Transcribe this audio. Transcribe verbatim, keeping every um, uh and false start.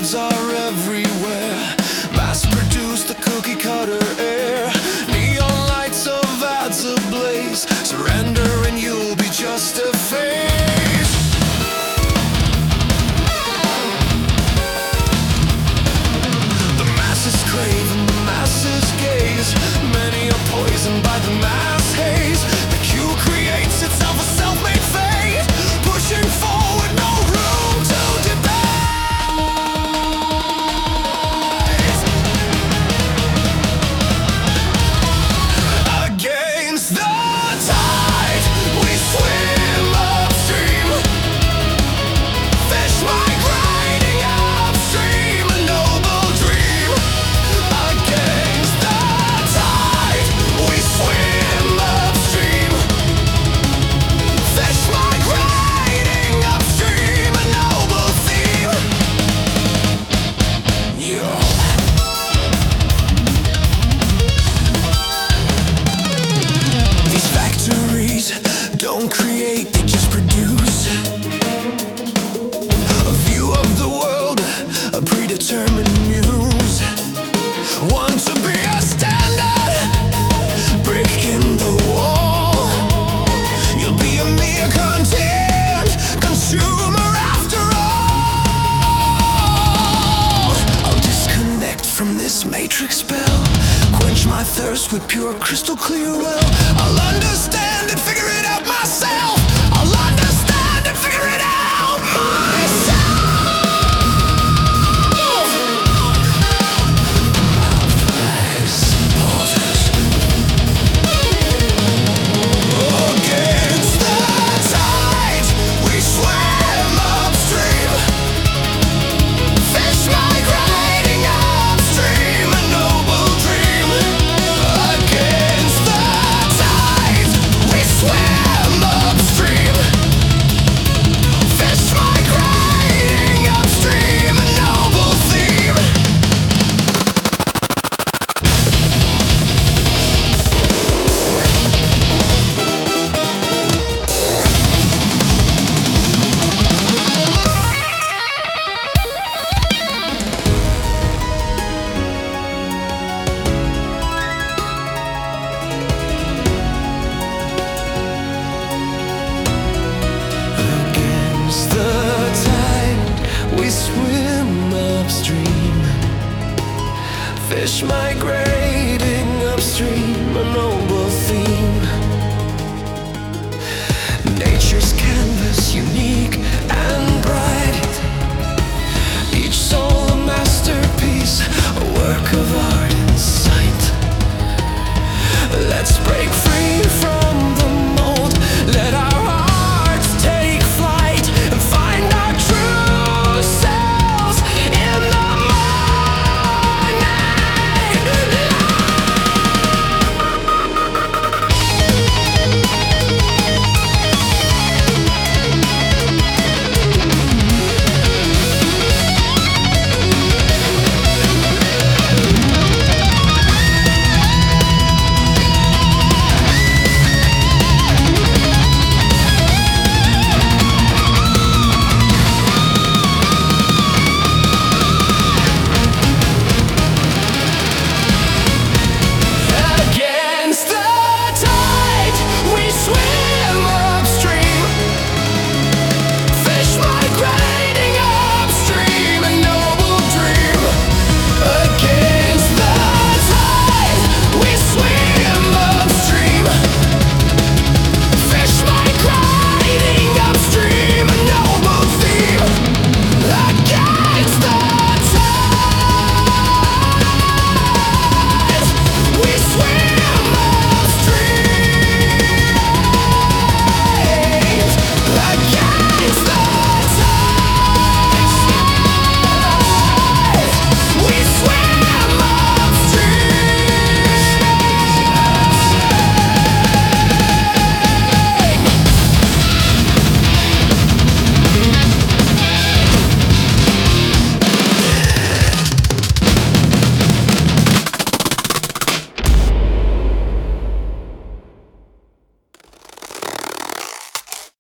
ads are everywhere. Mass-produced, the cookie-cutter air. Neon lights of ads ablaze. Surrender and you'll be just a face. The masses crave and the masses gaze. Many are poisoned by the mass haze. The queue creates itself a self-made fate. Pushing forward, no room to debate. Against the tide, we swim upstream. Fish migrating upstream, a noble dream. Against the tide, we swim upstream. Fish migrating upstream, a noble theme. Yeah. These factories don't create, they just produce a view of the world, a predetermined muse. Want to be a standard, brick in the wall. You'll be a mere content consumer after all. I'll disconnect from this matrix spell, quench my thirst with pure crystal clear well. I'll understand and figure it out myself. I'll understand and figure it out myself. Against the tide, we swim upstream. Fish migrating upstream, a noble dream. Against the tide, we swim upstream. Fish migrating upstream, a noble theme. Against the tide, we swim upstream. Fish migrating upstream, a noble theme. Nature's canvas, unique